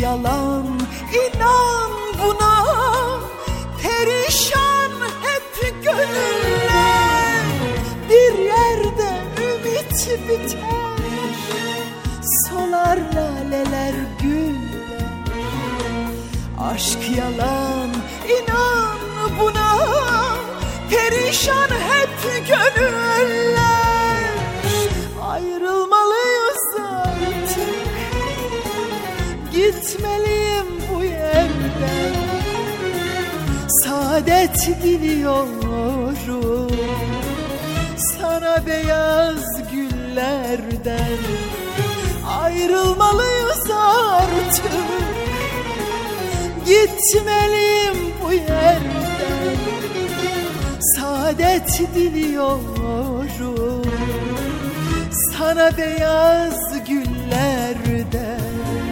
yalan, inan buna. Perişan hep gönüller, bir yerde ümit biter. Solar laleler, güller. Aşk yalan, inan buna. Perişan hep gönüller. Ayrılmalıyız artık, gitmeliyim bu yerden. Saadet diliyorum sana beyaz güllerden. Ayrılmalıyız artık, gitmeliyim bu yerden. Saadet diliyorum sana beyaz güllerden.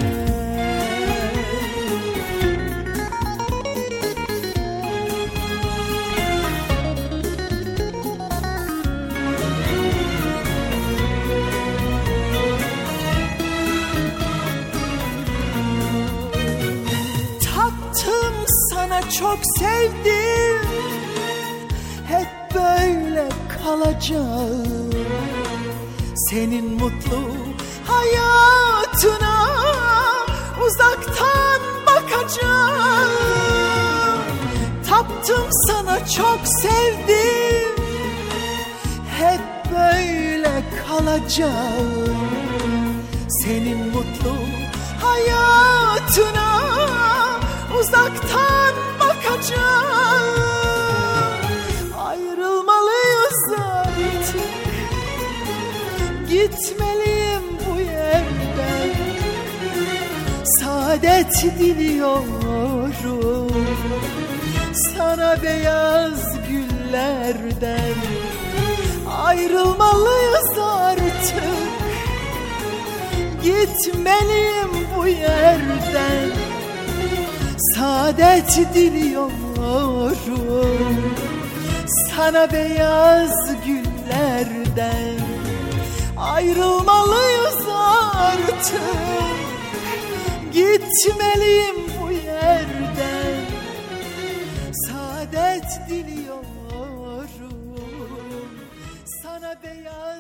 Tattım sana, çok sevdim, hep böyle kalacağım. Senin mutlu hayatına uzaktan bakacağım. Taptım sana, çok sevdim, hep böyle kalacağım. Senin mutlu hayatına uzaktan bakacağım. Ayrılmalıyız artık, gitmeliyim bu yerden. Saadet diliyorum sana beyaz güllerden. Ayrılmalıyız artık, gitmeliyim bu yerden. Saadet diliyorum sana beyaz güllerden. Ayrılmalıyız artık, gitmeliyim bu yerden. Saadet diliyorum sana beyaz